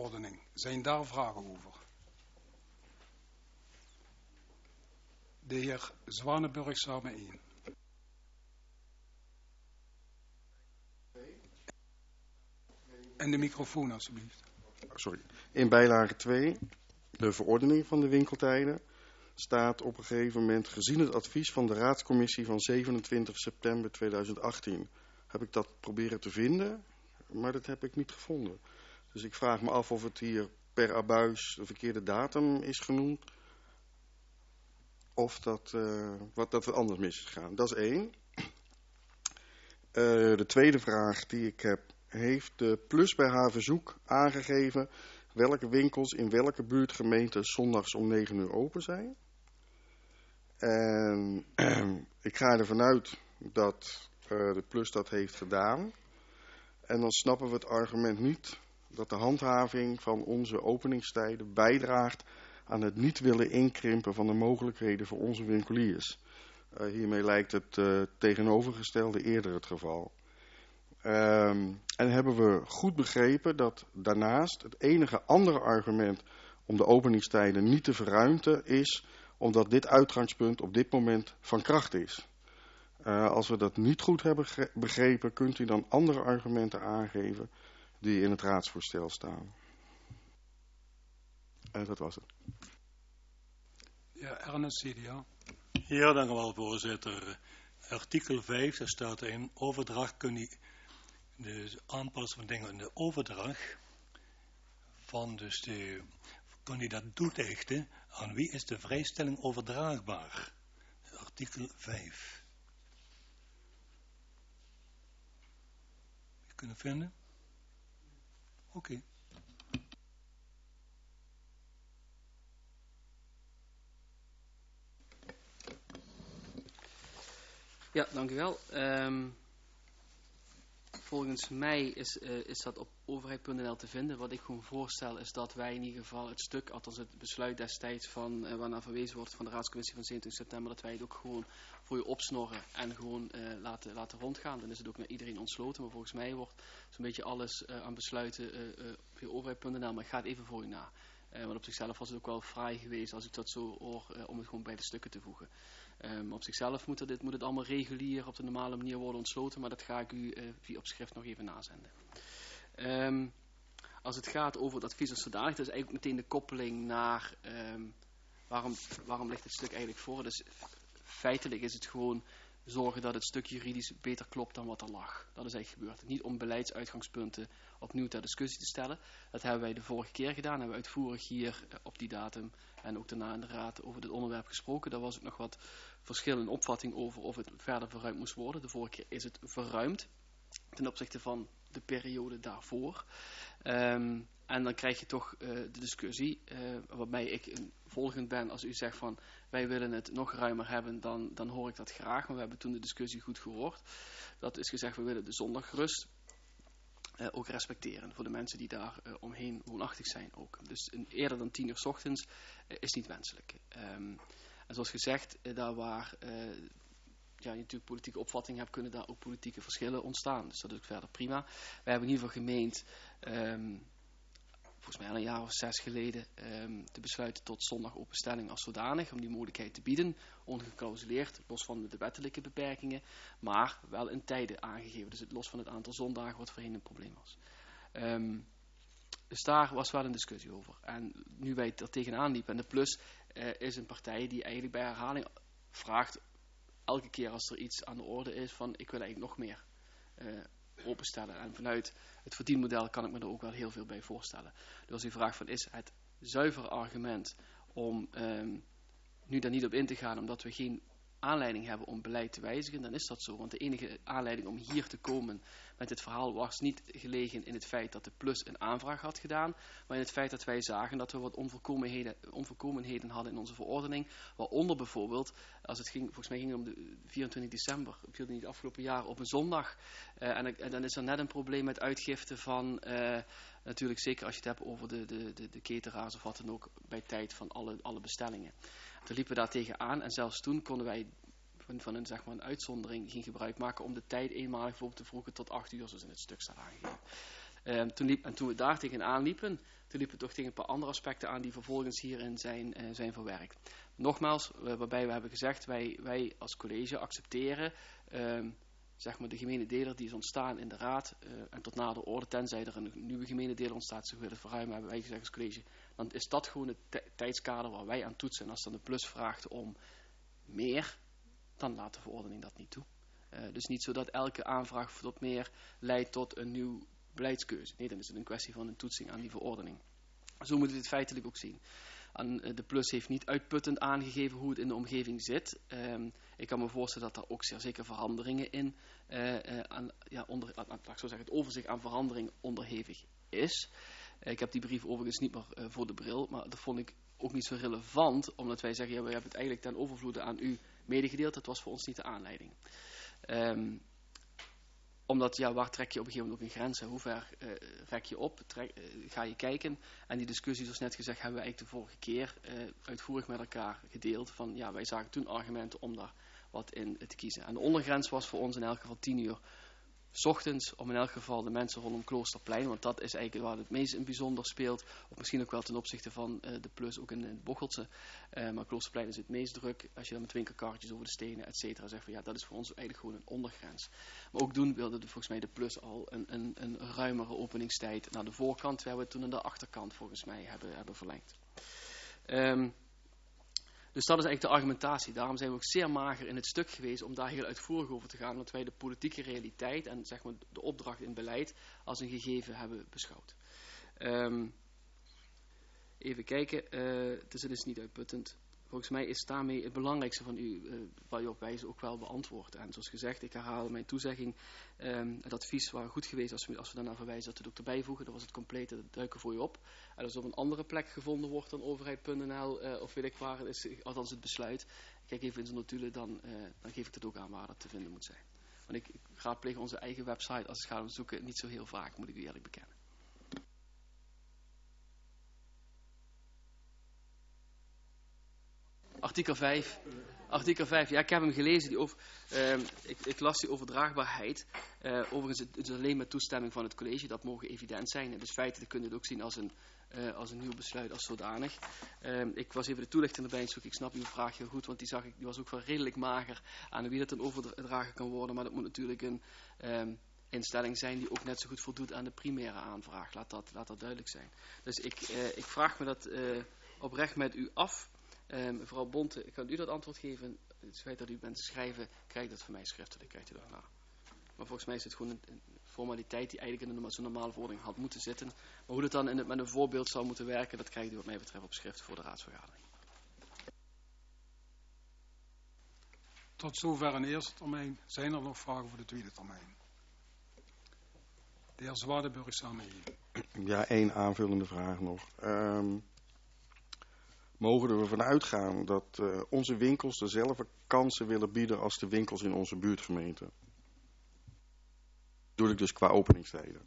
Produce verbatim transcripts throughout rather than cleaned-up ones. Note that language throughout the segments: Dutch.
verordening. Zijn daar vragen over? De heer Zwanenburg samen één. En de microfoon alsjeblieft. Sorry. In bijlage twee, de verordening van de winkeltijden, staat op een gegeven moment, gezien het advies van de raadscommissie van zevenentwintig september tweeduizend achttien, heb ik dat proberen te vinden, maar dat heb ik niet gevonden. Dus ik vraag me af of het hier per abuis de verkeerde datum is genoemd, of dat, uh, wat, dat er anders mis is gegaan. Dat is één. Uh, de tweede vraag die ik heb, heeft de Plus bij haar verzoek aangegeven welke winkels in welke buurtgemeente zondags om negen uur open zijn? En uh, ik ga ervan uit dat uh, de Plus dat heeft gedaan. En dan snappen we het argument niet dat de handhaving van onze openingstijden bijdraagt aan het niet willen inkrimpen van de mogelijkheden voor onze winkeliers. Uh, hiermee lijkt het uh, tegenovergestelde eerder het geval. Um, en hebben we goed begrepen dat daarnaast het enige andere argument om de openingstijden niet te verruimten is omdat dit uitgangspunt op dit moment van kracht is. Uh, als we dat niet goed hebben begrepen, kunt u dan andere argumenten aangeven die in het raadsvoorstel staan. En uh, dat was het. Ja, Ernest, C D A. Ja, dank u wel, voorzitter. Artikel vijf, daar staat in overdracht kun je de aanpassen van dingen in de overdracht van dus de kun je dat toedichten aan wie is de vrijstelling overdraagbaar? Artikel vijf. Je kunnen vinden? Oké. Okay. Ja, dank u wel. Um, volgens mij is, uh, is dat op overheid punt n l te vinden. Wat ik gewoon voorstel is dat wij in ieder geval het stuk, althans het besluit destijds van, uh, waarnaar verwezen wordt van de raadscommissie van zevenentwintig september, dat wij het ook gewoon voor je opsnorren en gewoon uh, laten, laten rondgaan. Dan is het ook naar iedereen ontsloten. Maar volgens mij wordt zo'n beetje alles uh, aan besluiten uh, uh, op overheid punt n l. Maar ik ga het even voor u na. Uh, want op zichzelf was het ook wel fraai geweest als ik dat zo hoor, uh, om het gewoon bij de stukken te voegen. Um, op zichzelf moet, dit, moet het allemaal regulier op de normale manier worden ontsloten, maar dat ga ik u uh, via op schrift nog even nazenden. Um, als het gaat over het advies als zodanig, dat is eigenlijk meteen de koppeling naar um, waarom, waarom ligt het stuk eigenlijk voor. Dus feitelijk is het gewoon zorgen dat het stuk juridisch beter klopt dan wat er lag. Dat is eigenlijk gebeurd. Niet om beleidsuitgangspunten opnieuw ter discussie te stellen. Dat hebben wij de vorige keer gedaan. Hebben we uitvoerig hier uh, op die datum en ook daarna in de raad over dit onderwerp gesproken. Daar was ook nog wat verschil in opvatting over of het verder verruimd moest worden. De vorige keer is het verruimd ten opzichte van de periode daarvoor. Um, en dan krijg je toch uh, de discussie, uh, waarbij ik een volgend ben. Als u zegt van wij willen het nog ruimer hebben, dan, dan hoor ik dat graag. Maar we hebben toen de discussie goed gehoord. Dat is gezegd, we willen de zondagrust uh, ook respecteren voor de mensen die daar uh, omheen woonachtig zijn ook. Dus een, eerder dan tien uur 's ochtends uh, is niet wenselijk. Um, en zoals gezegd, uh, daar waar uh, ja, je natuurlijk politieke opvatting hebt, kunnen daar ook politieke verschillen ontstaan. Dus dat is ook verder prima. Wij hebben in ieder geval gemeend, um, volgens mij al een jaar of zes geleden, um, te besluiten tot zondagopenstelling als zodanig, om die mogelijkheid te bieden, ongeclausuleerd, los van de wettelijke beperkingen, maar wel in tijden aangegeven. Dus het los van het aantal zondagen wat voorheen een probleem was. Um, dus daar was wel een discussie over. En nu wij er tegenaan liepen, en de Plus uh, is een partij die eigenlijk bij herhaling vraagt, elke keer als er iets aan de orde is, van ik wil eigenlijk nog meer uh, openstellen. En vanuit het verdienmodel kan ik me er ook wel heel veel bij voorstellen. Dus als u vraagt van is het zuiver argument om um, nu daar niet op in te gaan, omdat we geen aanleiding hebben om beleid te wijzigen, dan is dat zo. Want de enige aanleiding om hier te komen met dit verhaal was niet gelegen in het feit dat de Plus een aanvraag had gedaan, maar in het feit dat wij zagen dat we wat onvolkomenheden, onvolkomenheden hadden in onze verordening, waaronder bijvoorbeeld, als het ging, volgens mij ging het om de vierentwintig december, viel niet afgelopen jaar op een zondag, uh, en, en dan is er net een probleem met uitgifte van, uh, natuurlijk zeker als je het hebt over de, de, de, de cateraars of wat dan ook, bij tijd van alle, alle bestellingen. Toen liepen we daar tegenaan en zelfs toen konden wij van, van een, zeg maar, een uitzondering geen gebruik maken om de tijd eenmalig bijvoorbeeld te vroegen tot acht uur, zoals in het stuk staat aangegeven. Uh, toen liep, en toen we daar tegenaan liepen, toen liepen we toch tegen een paar andere aspecten aan die vervolgens hierin zijn, uh, zijn verwerkt. Nogmaals, uh, waarbij we hebben gezegd, wij, wij als college accepteren uh, zeg maar de gemene deler die is ontstaan in de raad uh, en tot nader orde, tenzij er een nieuwe gemene deler ontstaat, zich willen verruimen, hebben wij gezegd als college, dan is dat gewoon het tijdskader waar wij aan toetsen. En als dan de plus vraagt om meer, dan laat de verordening dat niet toe. Uh, dus niet zo dat elke aanvraag tot meer leidt tot een nieuw beleidskeuze. Nee, dan is het een kwestie van een toetsing aan die verordening. Zo moeten we het feitelijk ook zien. En, uh, de plus heeft niet uitputtend aangegeven hoe het in de omgeving zit. Um, ik kan me voorstellen dat er ook zeer zeker veranderingen in, uh, uh, aan, ja, onder, aan, laat ik zo zeggen, het overzicht aan verandering onderhevig is. Uh, ik heb die brief overigens niet meer uh, voor de bril, maar dat vond ik ook niet zo relevant, omdat wij zeggen, ja, we hebben het eigenlijk ten overvloede aan u medegedeeld. Dat was voor ons niet de aanleiding. Um, omdat, ja, waar trek je op een gegeven moment ook een grens? Hè? Hoe ver uh, rek je op? Trek, uh, ga je kijken? En die discussie, zoals net gezegd, hebben we eigenlijk de vorige keer uh, uitvoerig met elkaar gedeeld. Van, ja, wij zagen toen argumenten om daar wat in te kiezen. En de ondergrens was voor ons in elk geval tien uur 's ochtends, om in elk geval de mensen rondom Kloosterplein, want dat is eigenlijk waar het meest in bijzonder speelt, of misschien ook wel ten opzichte van uh, de plus ook in, in het Bocholte, uh, maar Kloosterplein is het meest druk, als je dan met winkelkarretjes over de stenen, et cetera, zegt van ja, dat is voor ons eigenlijk gewoon een ondergrens. Maar ook doen wilde de, volgens mij de plus al een, een, een ruimere openingstijd naar de voorkant, terwijl we het toen aan de achterkant volgens mij hebben, hebben verlengd. Um, Dus dat is eigenlijk de argumentatie. Daarom zijn we ook zeer mager in het stuk geweest om daar heel uitvoerig over te gaan. Omdat wij de politieke realiteit en zeg maar de opdracht in beleid als een gegeven hebben beschouwd. Um, even kijken. Uh, dus het is niet uitputtend. Volgens mij is daarmee het belangrijkste van u, uh, waar u op wijst, ook wel beantwoord. En zoals gezegd, ik herhaal mijn toezegging. Um, het advies was goed geweest als we, als we daarna verwijzen dat we het ook erbij voegen. Dat was het complete, dat duiken voor u op. En als er op een andere plek gevonden wordt dan overheid punt n l, uh, of weet ik waar, is, althans het besluit. Kijk even in zijn notulen, dan, uh, dan geef ik het ook aan waar dat te vinden moet zijn. Want ik, ik raadpleeg onze eigen website als het gaat om zoeken niet zo heel vaak, moet ik u eerlijk bekennen. Artikel vijf. Artikel vijf, ja, ik heb hem gelezen. Die over, uh, ik, ik las die overdraagbaarheid. Uh, overigens, het is alleen met toestemming van het college. Dat mogen evident zijn. En dus feitelijk kun je het ook zien als een, uh, als een nieuw besluit, als zodanig. Uh, ik was even de toelichting erbij zoeken. Ik snap uw vraag heel goed, want die, zag ik, die was ook wel redelijk mager aan wie dat dan overdragen kan worden. Maar dat moet natuurlijk een um, instelling zijn die ook net zo goed voldoet aan de primaire aanvraag. Laat dat, laat dat duidelijk zijn. Dus ik, uh, ik vraag me dat uh, oprecht met u af. Uh, mevrouw Bonte, kan u dat antwoord geven? Het feit dat u bent te schrijven, krijgt dat van mij schriftelijk, krijgt u dat na. Maar volgens mij is het gewoon een, een formaliteit die eigenlijk in zo'n normale verordening had moeten zitten. Maar hoe dat dan in het, met een voorbeeld zou moeten werken, dat krijgt u wat mij betreft op schrift voor de raadsvergadering. Tot zover een eerste termijn. Zijn er nog vragen voor de tweede termijn? De heer Zwaardenburg samen één. Ja, één aanvullende vraag nog. Um, mogen we ervan uitgaan dat uh, onze winkels dezelfde kansen willen bieden als de winkels in onze buurtgemeente? Doe ik dus qua openingstijden.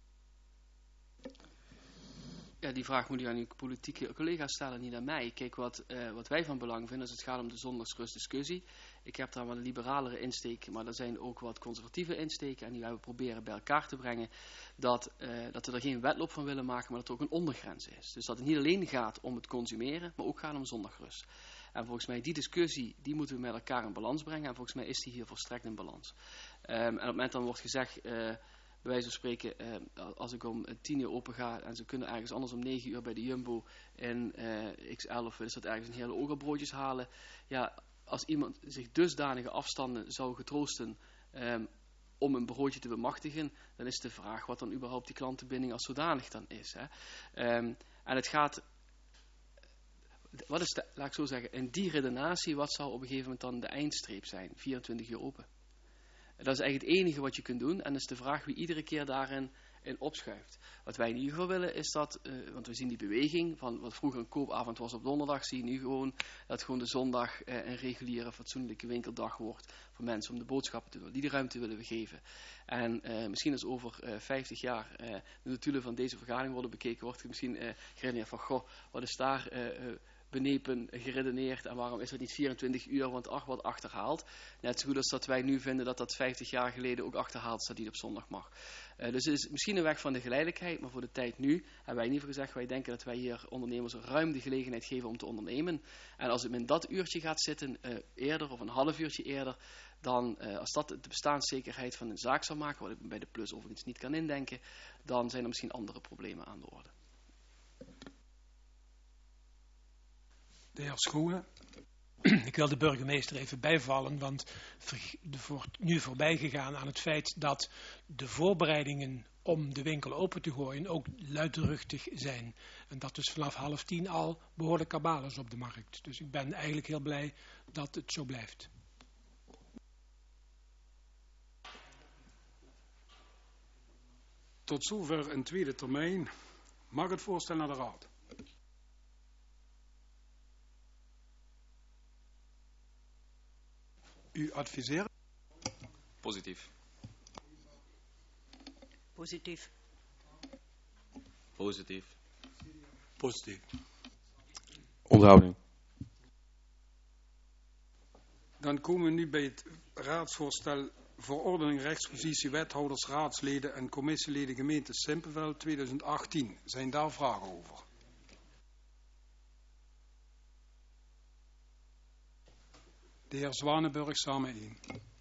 Ja, die vraag moet u aan uw politieke collega's stellen, niet aan mij. Kijk, wat, uh, wat wij van belang vinden als het gaat om de zondagsrustdiscussie. Ik heb daar wel een liberalere insteek, maar er zijn ook wat conservatieve insteken. En die hebben we proberen bij elkaar te brengen. Dat, uh, dat we er geen wedloop van willen maken, maar dat er ook een ondergrens is. Dus dat het niet alleen gaat om het consumeren, maar ook gaat om zondagrust. En volgens mij die discussie, die moeten we met elkaar in balans brengen. En volgens mij is die hier volstrekt in balans. Um, en op het moment dan wordt gezegd... Uh, bij wijze van spreken, eh, als ik om tien uur open ga en ze kunnen ergens anders om negen uur bij de Jumbo in eh, X elf, is dat ergens een hele ogerbroodjes halen. Ja, als iemand zich dusdanige afstanden zou getroosten eh, om een broodje te bemachtigen, dan is de vraag wat dan überhaupt die klantenbinding als zodanig dan is. Hè. Um, en het gaat, wat is de, laat ik zo zeggen, in die redenatie, wat zou op een gegeven moment dan de eindstreep zijn? vierentwintig uur open. Dat is eigenlijk het enige wat je kunt doen. En dat is de vraag wie iedere keer daarin in opschuift. Wat wij in ieder geval willen is dat, uh, want we zien die beweging, van wat vroeger een koopavond was op donderdag, zie je nu gewoon dat gewoon de zondag uh, een reguliere, fatsoenlijke winkeldag wordt voor mensen om de boodschappen te doen. Die ruimte willen we geven. En uh, misschien als over uh, vijftig jaar uh, de notulen van deze vergadering worden bekeken, wordt misschien uh, geredeneerd van, goh, wat is daar... Uh, uh, benepen geredeneerd en waarom is het niet vierentwintig uur, want ach, wat achterhaald. Net zo goed als dat wij nu vinden dat dat vijftig jaar geleden ook achterhaald is dat die op zondag mag. Uh, dus het is misschien een weg van de geleidelijkheid, maar voor de tijd nu hebben wij in ieder geval gezegd, wij denken dat wij hier ondernemers ruim de gelegenheid geven om te ondernemen. En als het in dat uurtje gaat zitten, uh, eerder of een half uurtje eerder, dan uh, als dat de bestaanszekerheid van een zaak zou maken, wat ik bij de Plus overigens niet kan indenken, dan zijn er misschien andere problemen aan de orde. De heer Schoenen. Ik wil de burgemeester even bijvallen, want er wordt nu voorbij gegaan aan het feit dat de voorbereidingen om de winkel open te gooien ook luidruchtig zijn. En dat dus vanaf half tien al behoorlijk kabaal is op de markt. Dus ik ben eigenlijk heel blij dat het zo blijft. Tot zover een tweede termijn. Mag het voorstel naar de Raad? U adviseert? Positief. Positief. Positief. Positief. Onthouding. Dan komen we nu bij het raadsvoorstel verordening rechtspositie wethouders, raadsleden en commissieleden gemeente Simpelveld tweeduizend achttien. Zijn daar vragen over? De heer Zwanenburg, samen één.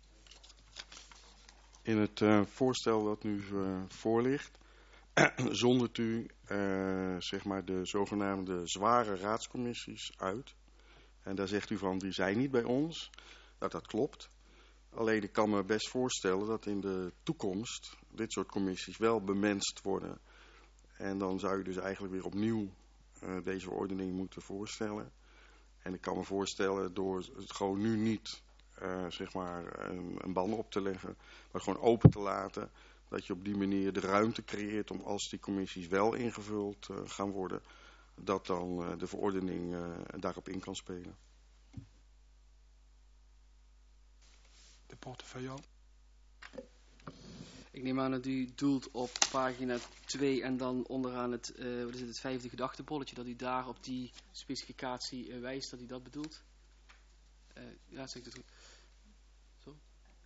In het uh, voorstel dat nu uh, voor ligt, zondert u uh, zeg maar de zogenaamde zware raadscommissies uit. En daar zegt u van, die zijn niet bij ons. Nou, dat klopt. Alleen ik kan me best voorstellen dat in de toekomst dit soort commissies wel bemenst worden. En dan zou je dus eigenlijk weer opnieuw uh, deze verordening moeten voorstellen. En ik kan me voorstellen door het gewoon nu niet uh, zeg maar een, een ban op te leggen, maar gewoon open te laten, dat je op die manier de ruimte creëert om als die commissies wel ingevuld uh, gaan worden, dat dan uh, de verordening uh, daarop in kan spelen. De portefeuille. Ik neem aan dat u doelt op pagina twee en dan onderaan het, uh, wat is het, het vijfde gedachtenbolletje, dat u daar op die specificatie uh, wijst, dat u dat bedoelt. Uh, ja, zeg ik dat goed. Zo.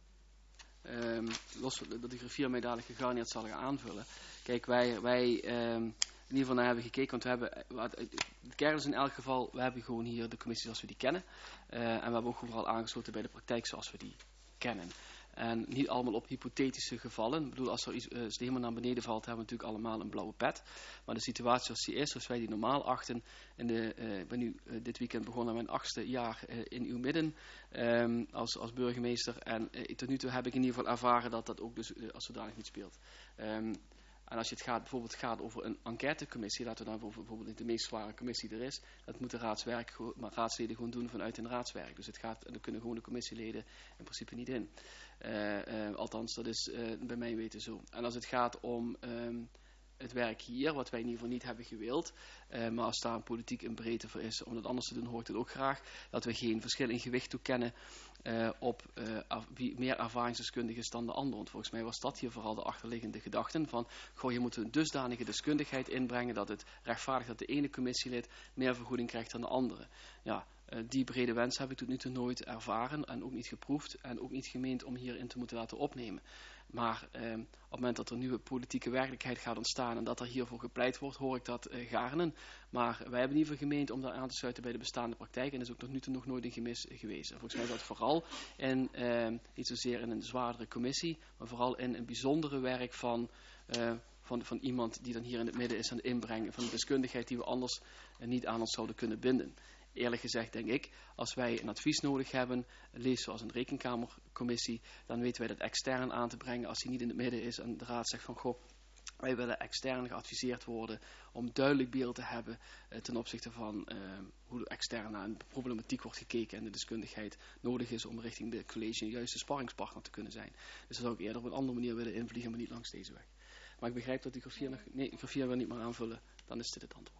Um, los dat de griffier mij dadelijk gegarneerd zal gaan aanvullen. Kijk, wij, wij um, in ieder geval naar hebben gekeken, want we hebben, de kern is in elk geval, we hebben gewoon hier de commissie zoals we die kennen. Uh, en we hebben ook vooral aangesloten bij de praktijk zoals we die kennen. En niet allemaal op hypothetische gevallen. Ik bedoel, als er iets uh, helemaal naar beneden valt, hebben we natuurlijk allemaal een blauwe pet. Maar de situatie zoals die is, zoals wij die normaal achten. En de, uh, ik ben nu uh, dit weekend begonnen aan mijn achtste jaar uh, in uw midden um, als, als burgemeester. En uh, tot nu toe heb ik in ieder geval ervaren dat dat ook dus uh, als zodanig niet speelt. Um, En als je het gaat, bijvoorbeeld gaat over een enquêtecommissie, laten we dan bijvoorbeeld de meest zware commissie er is, dat moeten raadswerk, maar raadsleden gewoon doen vanuit hun raadswerk. Dus het gaat, daar kunnen gewoon de commissieleden in principe niet in. Uh, uh, althans, dat is uh, bij mij weten zo. En als het gaat om um, het werk hier, wat wij in ieder geval niet hebben gewild, uh, maar als daar een politiek in breedte voor is om dat anders te doen, hoor ik het ook graag, dat we geen verschil in gewicht toekennen Uh, op uh, af, wie meer ervaringsdeskundig is dan de ander. Want volgens mij was dat hier vooral de achterliggende gedachten van, goh, je moet een dusdanige deskundigheid inbrengen dat het rechtvaardig dat de ene commissielid meer vergoeding krijgt dan de andere. Ja, uh, die brede wens heb ik tot nu toe nooit ervaren en ook niet geproefd en ook niet gemeend om hierin te moeten laten opnemen. Maar uh, op het moment dat er een nieuwe politieke werkelijkheid gaat ontstaan en dat er hiervoor gepleit wordt, hoor ik dat uh, gaarne. Maar wij hebben in ieder geval gemeend om daar aan te sluiten bij de bestaande praktijk. En dat is ook tot nu toe nog nooit een gemis geweest. En volgens mij is dat vooral in, uh, niet zozeer in een zwaardere commissie, maar vooral in een bijzondere werk van, uh, van, van iemand die dan hier in het midden is aan het inbrengen. Van de deskundigheid die we anders uh, niet aan ons zouden kunnen binden. Eerlijk gezegd denk ik, als wij een advies nodig hebben, lees zoals een rekenkamercommissie, dan weten wij dat extern aan te brengen als hij niet in het midden is en de raad zegt van, goh, wij willen extern geadviseerd worden om duidelijk beeld te hebben uh, ten opzichte van uh, hoe extern naar een problematiek wordt gekeken en de deskundigheid nodig is om richting de college een juiste sparringspartner te kunnen zijn. Dus dat zou ik eerder op een andere manier willen invliegen, maar niet langs deze weg. Maar ik begrijp dat die griffier nog, nee, die griffier wil niet meer aanvullen, dan is dit het antwoord.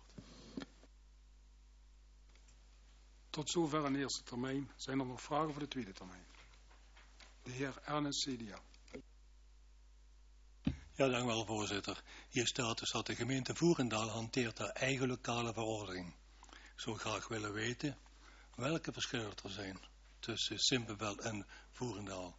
Tot zover een eerste termijn. Zijn er nog vragen voor de tweede termijn? De heer Ernest, C D A. Ja, dank u wel, voorzitter. Hier staat dus dat de gemeente Voerendaal hanteert haar eigen lokale verordening. zou graag willen weten welke verschillen er zijn tussen Simpelveld en Voerendaal.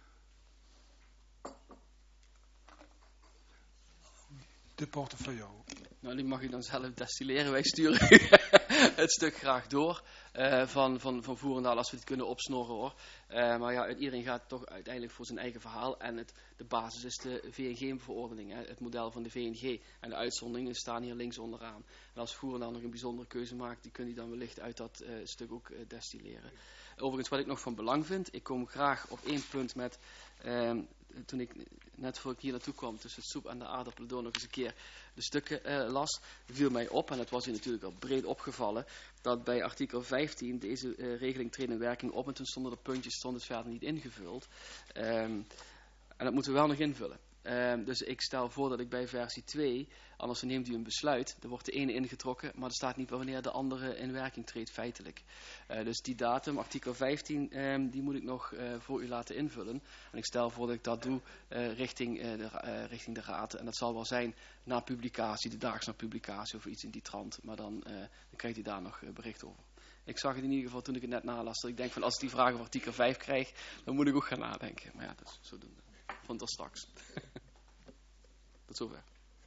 De portefeuille. Nou, die mag u dan zelf destilleren. Wij sturen het stuk graag door uh, van, van, van Voerendaal als we het kunnen opsnorren hoor. Uh, maar ja, iedereen gaat toch uiteindelijk voor zijn eigen verhaal. En het, de basis is de V N G-verordening, hè, het model van de V N G. En de uitzonderingen staan hier links onderaan. En als Voerendaal nog een bijzondere keuze maakt, die kunt u dan wellicht uit dat uh, stuk ook uh, destilleren. Overigens, wat ik nog van belang vind, ik kom graag op één punt met... Uh, toen ik net voor ik hier naartoe kwam, tussen het soep en de aardappelen door nog eens een keer de stukken uh, las, viel mij op, en het was u natuurlijk al breed opgevallen, dat bij artikel vijftien deze uh, regeling treedt in werking op, en toen stonden er puntjes, stond het verder niet ingevuld. Um, en dat moeten we wel nog invullen. Um, dus ik stel voor dat ik bij versie twee, anders neemt u een besluit, er wordt de ene ingetrokken, maar er staat niet wanneer de andere in werking treedt feitelijk. Uh, dus die datum, artikel vijftien, um, die moet ik nog uh, voor u laten invullen. En ik stel voor dat ik dat doe uh, richting, uh, de, uh, richting de raad. En dat zal wel zijn na publicatie, de daags na publicatie of iets in die trant. Maar dan, uh, dan krijgt u daar nog uh, bericht over. Ik zag het in ieder geval toen ik het net nalas, dat ik denk van als ik die vraag over artikel vijf krijg, dan moet ik ook gaan nadenken. Maar ja, dat is zodoende. Van tot straks. Tot zover.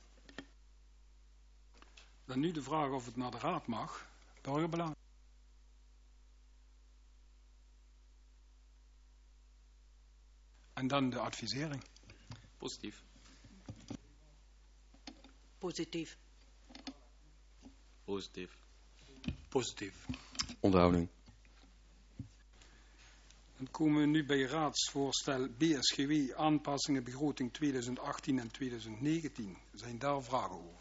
Dan nu de vraag of het naar de raad mag. Burgerbelang. En dan de advisering. Positief. Positief. Positief. Positief. Onthouding. Dan komen we nu bij raadsvoorstel B S G W aanpassingen begroting tweeduizend achttien en tweeduizend negentien. Zijn daar vragen over?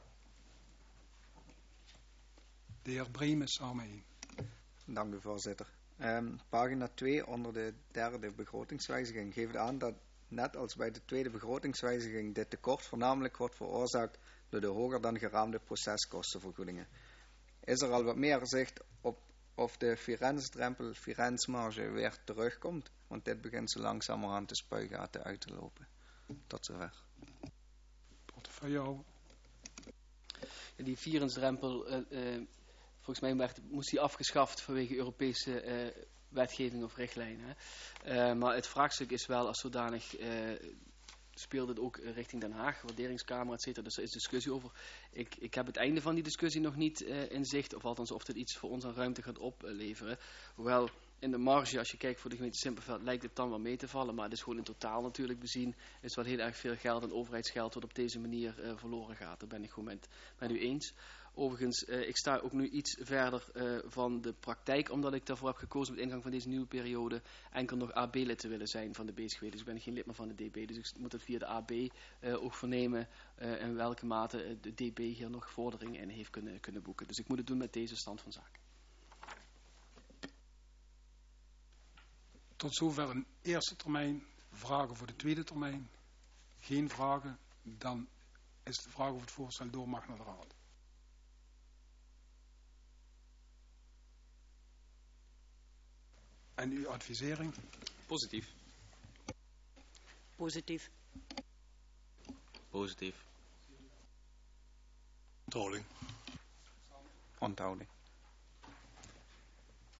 De heer Bremen, samen één. Dank u, voorzitter. Um, pagina twee onder de derde begrotingswijziging geeft aan dat net als bij de tweede begrotingswijziging dit tekort voornamelijk wordt veroorzaakt door de hoger dan geraamde proceskostenvergoedingen. Is er al wat meer zicht op of de Firenze-drempel, Firenze-marge weer terugkomt? Want dit begint zo langzamerhand de spuigaten uit te lopen. Tot zover. Portefeuille. Die Firenze-drempel, uh, uh, volgens mij werd, moest die afgeschaft vanwege Europese uh, wetgeving of richtlijnen. Uh, maar het vraagstuk is wel als zodanig... Uh, speelt het ook richting Den Haag, waarderingskamer, et cetera. Dus er is discussie over. Ik, ik heb het einde van die discussie nog niet uh, in zicht, of althans of dit iets voor ons aan ruimte gaat opleveren. Hoewel in de marge, als je kijkt voor de gemeente Simpelveld, lijkt het dan wel mee te vallen, maar het is gewoon in totaal natuurlijk bezien, is wat heel erg veel geld en overheidsgeld wat op deze manier uh, verloren gaat. Daar ben ik gewoon met, met u eens. Overigens, uh, ik sta ook nu iets verder uh, van de praktijk, omdat ik daarvoor heb gekozen met ingang van deze nieuwe periode enkel nog A B-lid te willen zijn van de B S G W. Dus ik ben geen lid meer van de D B. Dus ik moet het via de A B uh, ook vernemen uh, in welke mate de D B hier nog vorderingen in heeft kunnen, kunnen boeken. Dus ik moet het doen met deze stand van zaken. Tot zover een eerste termijn. Vragen voor de tweede termijn. Geen vragen. Dan is de vraag of het voorstel door mag naar de raad. En uw advisering? Positief. Positief. Positief. Onthouding. Onthouding.